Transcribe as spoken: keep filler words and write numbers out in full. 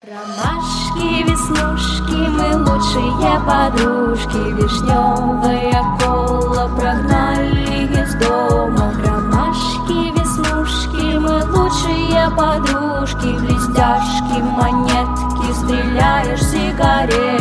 Ромашки, веснушки, мы лучшие подружки. Вишневая кола прогнали из дома. Ромашки, веснушки, мы лучшие подружки. Блестяшки, монетки, стреляешь сигарет.